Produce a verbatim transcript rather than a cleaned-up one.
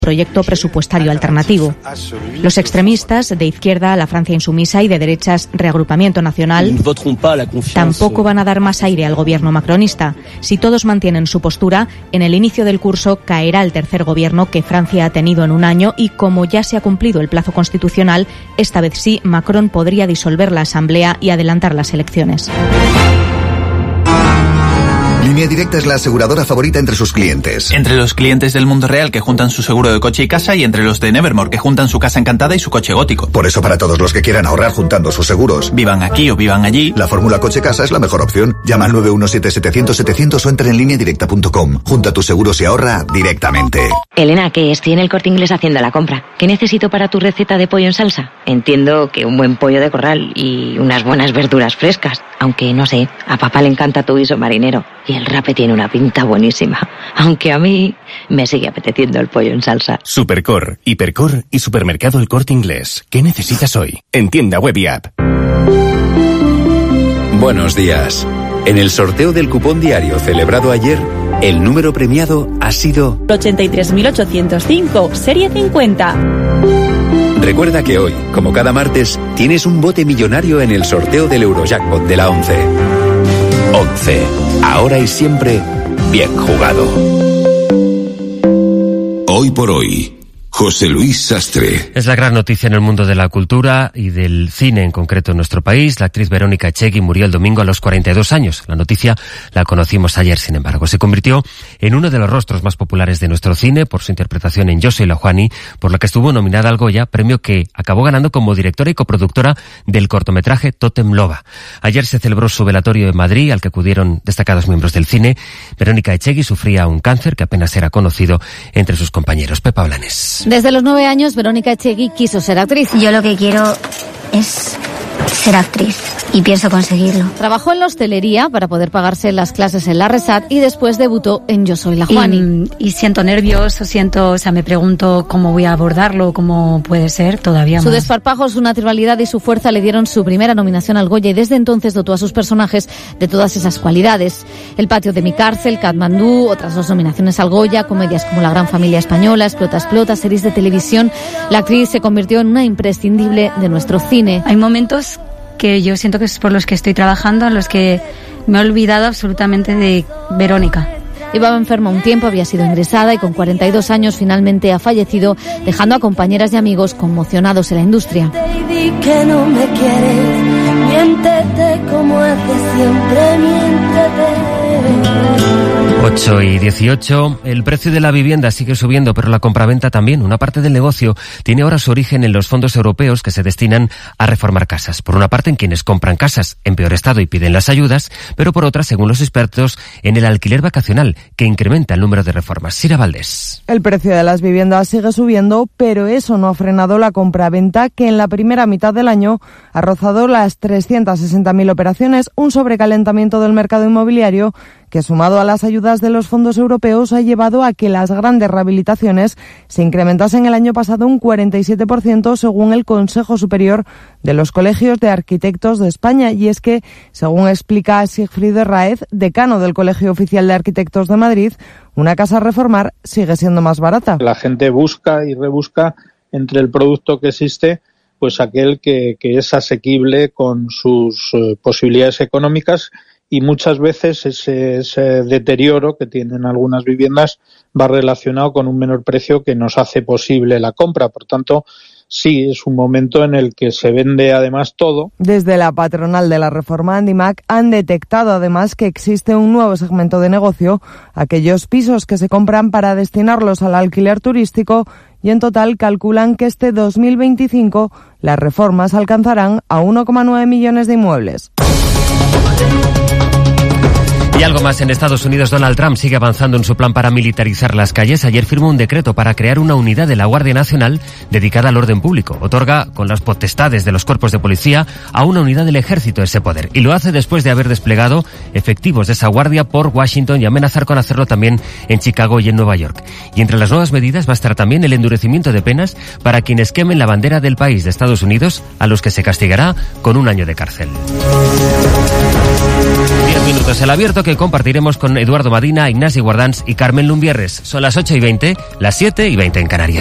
proyecto presupuestario alternativo. Los extremistas, de izquierda la Francia Insumisa y de derechas Reagrupamiento Nacional, tampoco van a dar más aire al gobierno macronista. Si todos mantienen su postura, en el inicio del curso caerá el tercer gobierno que Francia ha tenido en un año y, como ya se ha cumplido el plazo constitucional, esta vez sí Macron podría disolver la Asamblea y adelantar las elecciones. Línea Directa es la aseguradora favorita entre sus clientes. Entre los clientes del mundo real que juntan su seguro de coche y casa, y entre los de Nevermore que juntan su casa encantada y su coche gótico. Por eso, para todos los que quieran ahorrar juntando sus seguros, vivan aquí o vivan allí, la fórmula coche-casa es la mejor opción. Llama al nueve uno siete setecientos setecientos o entra en línea directa punto com. Junta tus seguros y ahorra directamente. Elena, que estoy en el Corte Inglés haciendo la compra. ¿Qué necesito para tu receta de pollo en salsa? Entiendo que un buen pollo de corral y unas buenas verduras frescas. Aunque, no sé, a papá le encanta tu guiso marinero. Y el rape tiene una pinta buenísima. Aunque a mí me sigue apeteciendo el pollo en salsa. Supercor, Hipercor y Supermercado El Corte Inglés. ¿Qué necesitas hoy? En tienda web y app. Buenos días. En el sorteo del cupón diario celebrado ayer, el número premiado ha sido ochenta y tres mil ochocientos cinco, serie cincuenta. Recuerda que hoy, como cada martes, tienes un bote millonario en el sorteo del Eurojackpot de la ONCE. ONCE. Ahora y siempre, bien jugado. Hoy por hoy, José Luis Sastre. Es la gran noticia en el mundo de la cultura y del cine, en concreto en nuestro país. La actriz Verónica Echegui murió el domingo a los cuarenta y dos años. La noticia la conocimos ayer, sin embargo. Se convirtió en uno de los rostros más populares de nuestro cine por su interpretación en Yo soy la Juani, por la que estuvo nominada al Goya, premio que acabó ganando como directora y coproductora del cortometraje Tótem Loba. Ayer se celebró su velatorio en Madrid, al que acudieron destacados miembros del cine. Verónica Echegui sufría un cáncer que apenas era conocido entre sus compañeros. Pepa Blanes. Desde los nueve años, Verónica Echegui quiso ser actriz. Yo lo que quiero es ser actriz y pienso conseguirlo. Trabajó en la hostelería para poder pagarse las clases en la Resat y después debutó en Yo soy la Juani. Y, y siento nervios, siento, o sea, me pregunto cómo voy a abordarlo, cómo puede ser todavía más. Su desparpajo, su naturalidad y su fuerza le dieron su primera nominación al Goya y desde entonces dotó a sus personajes de todas esas cualidades. El patio de mi cárcel, Katmandú, otras dos nominaciones al Goya, comedias como La gran familia española, Explota, explota, series de televisión. La actriz se convirtió en una imprescindible de nuestro cine. Hay momentos que yo siento que es por los que estoy trabajando, en los que me he olvidado absolutamente de Verónica. Llevaba enferma un tiempo, había sido ingresada y con cuarenta y dos años finalmente ha fallecido, dejando a compañeras y amigos conmocionados en la industria. Baby, que no me quieres, miéntete como hace siempre, miéntete. ocho y dieciocho. El precio de la vivienda sigue subiendo, pero la compraventa también. Una parte del negocio tiene ahora su origen en los fondos europeos que se destinan a reformar casas. Por una parte, en quienes compran casas en peor estado y piden las ayudas, pero por otra, según los expertos, en el alquiler vacacional, que incrementa el número de reformas. Sira Valdés. El precio de las viviendas sigue subiendo, pero eso no ha frenado la compraventa, que en la primera mitad del año ha rozado las trescientas sesenta mil operaciones, un sobrecalentamiento del mercado inmobiliario que, sumado a las ayudas de los fondos europeos, ha llevado a que las grandes rehabilitaciones se incrementasen el año pasado un cuarenta y siete por ciento, según el Consejo Superior de los Colegios de Arquitectos de España. Y es que, según explica Sigfrido Herráez, decano del Colegio Oficial de Arquitectos de Madrid, una casa a reformar sigue siendo más barata. La gente busca y rebusca entre el producto que existe, pues aquel que, que es asequible con sus eh, posibilidades económicas. Y muchas veces ese, ese deterioro que tienen algunas viviendas va relacionado con un menor precio que nos hace posible la compra. Por tanto, sí, es un momento en el que se vende además todo. Desde la patronal de la reforma, Andimac, han detectado además que existe un nuevo segmento de negocio, aquellos pisos que se compran para destinarlos al alquiler turístico, y en total calculan que este dos mil veinticinco las reformas alcanzarán a uno coma nueve millones de inmuebles. Y algo más, en Estados Unidos, Donald Trump sigue avanzando en su plan para militarizar las calles. Ayer firmó un decreto para crear una unidad de la Guardia Nacional dedicada al orden público. Otorga, con las potestades de los cuerpos de policía, a una unidad del ejército ese poder. Y lo hace después de haber desplegado efectivos de esa guardia por Washington y amenazar con hacerlo también en Chicago y en Nueva York. Y entre las nuevas medidas va a estar también el endurecimiento de penas para quienes quemen la bandera del país de Estados Unidos, a los que se castigará con un año de cárcel. diez minutos el abierto que compartiremos con Eduardo Madina, Ignasi Guardans y Carmen Lumbierres. Son las ocho y veinte, las siete y veinte en Canarias.